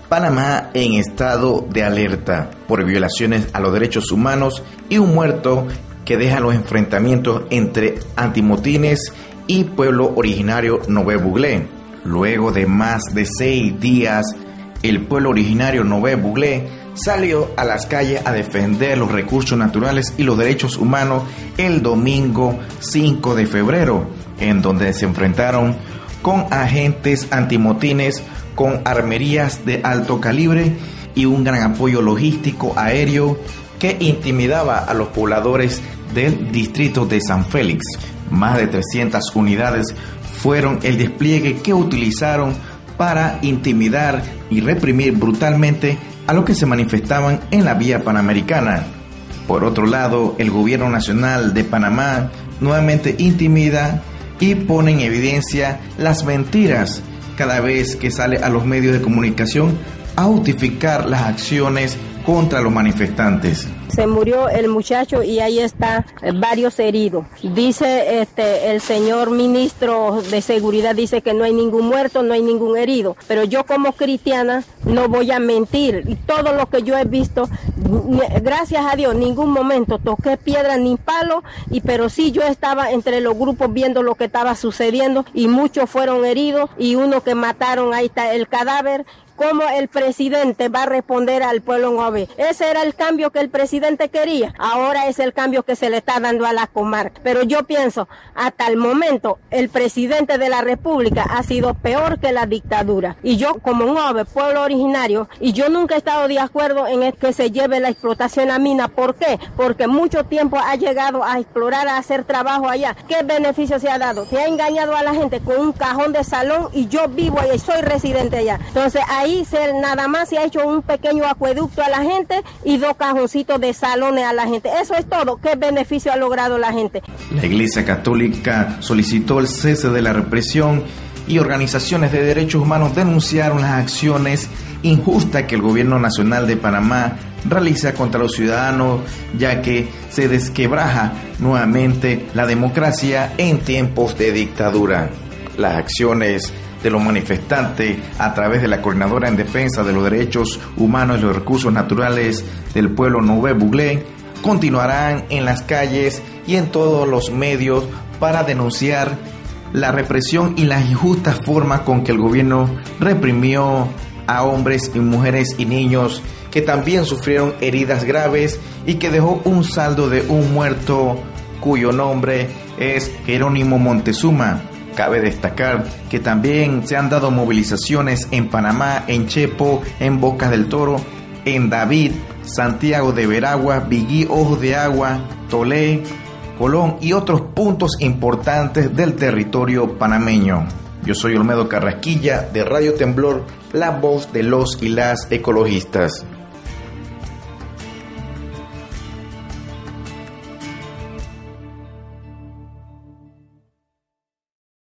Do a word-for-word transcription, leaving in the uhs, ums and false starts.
Panamá en estado de alerta por violaciones a los derechos humanos y un muerto que deja los enfrentamientos entre antimotines y pueblo originario Nové Buglé. Luego de más de seis días, el pueblo originario Nové Buglé salió a las calles a defender los recursos naturales y los derechos humanos el domingo cinco de febrero, en donde se enfrentaron con agentes antimotines con armerías de alto calibre y un gran apoyo logístico aéreo que intimidaba a los pobladores del distrito de San Félix. Más de trescientas unidades fueron el despliegue que utilizaron para intimidar y reprimir brutalmente a los que se manifestaban en la vía panamericana. Por otro lado, el gobierno nacional de Panamá nuevamente intimida y pone en evidencia las mentiras cada vez que sale a los medios de comunicación a justificar las acciones contra los manifestantes. Se murió el muchacho y ahí está eh, varios heridos. Dice este el señor ministro de seguridad, dice que no hay ningún muerto, no hay ningún herido. Pero yo como cristiana no voy a mentir. Y todo lo que yo he visto, gracias a Dios, ningún momento toqué piedra ni palo, y pero sí yo estaba entre los grupos viendo lo que estaba sucediendo y muchos fueron heridos y uno que mataron, ahí está el cadáver. ¿Cómo el presidente va a responder al pueblo Nové? Ese era el cambio que el presidente quería. Ahora es el cambio que se le está dando a la comarca. Pero yo pienso, hasta el momento, el presidente de la República ha sido peor que la dictadura. Y yo, como Nové, pueblo originario, y yo nunca he estado de acuerdo en el que se lleve la explotación a mina. ¿Por qué? Porque mucho tiempo ha llegado a explorar, a hacer trabajo allá. ¿Qué beneficio se ha dado? Se ha engañado a la gente con un cajón de salón y yo vivo allá y soy residente allá. Entonces, ahí Ahí se, nada más se ha hecho un pequeño acueducto a la gente y dos cajoncitos de salones a la gente. Eso es todo. ¿Qué beneficio ha logrado la gente? La Iglesia Católica solicitó el cese de la represión y organizaciones de derechos humanos denunciaron las acciones injustas que el gobierno nacional de Panamá realiza contra los ciudadanos, ya que se desquebraja nuevamente la democracia en tiempos de dictadura. Las acciones de los manifestantes a través de la Coordinadora en Defensa de los Derechos Humanos y los Recursos Naturales del pueblo Nové Buglé continuarán en las calles y en todos los medios para denunciar la represión y las injustas formas con que el gobierno reprimió a hombres y mujeres y niños que también sufrieron heridas graves y que dejó un saldo de un muerto cuyo nombre es Jerónimo Montezuma. Cabe destacar que también se han dado movilizaciones en Panamá, en Chepo, en Bocas del Toro, en David, Santiago de Veragua, Biguí, Ojos de Agua, Tolé, Colón y otros puntos importantes del territorio panameño. Yo soy Olmedo Carrasquilla de Radio Temblor, la voz de los y las ecologistas.